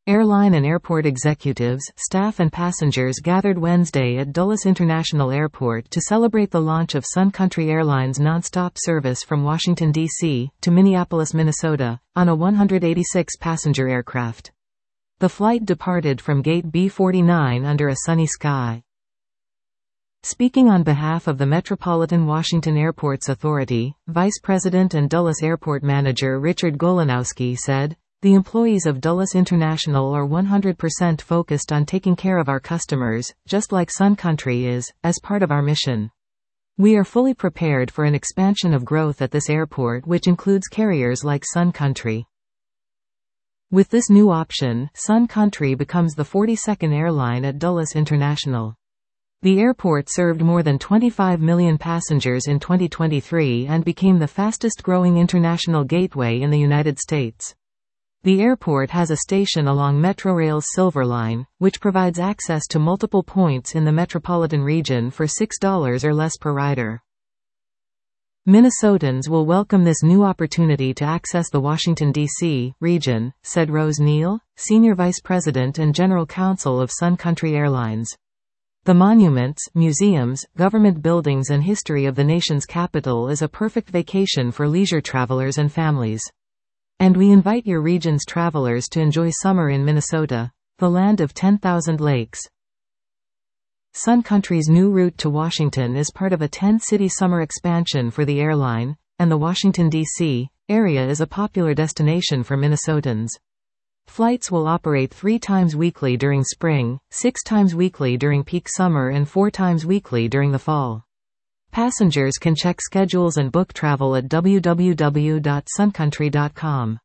Airline and airport executives, staff and passengers gathered Wednesday at Dulles International Airport to celebrate the launch of Sun Country Airlines nonstop service from Washington, D.C., to Minneapolis, Minnesota, on a 186-passenger aircraft. The flight departed from Gate B-49 under a sunny sky. Speaking on behalf of the Metropolitan Washington Airports Authority, Vice President and Dulles Airport Manager Richard Golanowski said, "The employees of Dulles International are 100% focused on taking care of our customers, just like Sun Country is, as part of our mission. We are fully prepared for an expansion of growth at this airport, which includes carriers like Sun Country." With this new option, Sun Country becomes the 42nd airline at Dulles International. The airport served more than 25 million passengers in 2023 and became the fastest-growing international gateway in the United States. The airport has a station along Metrorail's Silver Line, which provides access to multiple points in the metropolitan region for $6 or less per rider. Minnesotans will welcome this new opportunity to access the Washington, D.C. region, said Rose Neal, Senior Vice President and General Counsel of Sun Country Airlines. The monuments, museums, government buildings and history of the nation's capital is a perfect vacation for leisure travelers and families. And we invite your region's travelers to enjoy summer in Minnesota, the land of 10,000 lakes. Sun Country's new route to Washington is part of a 10-city summer expansion for the airline, and the Washington, D.C. area is a popular destination for Minnesotans. Flights will operate 3 times weekly during spring, 6 times weekly during peak summer and 4 times weekly during the fall. Passengers can check schedules and book travel at www.suncountry.com.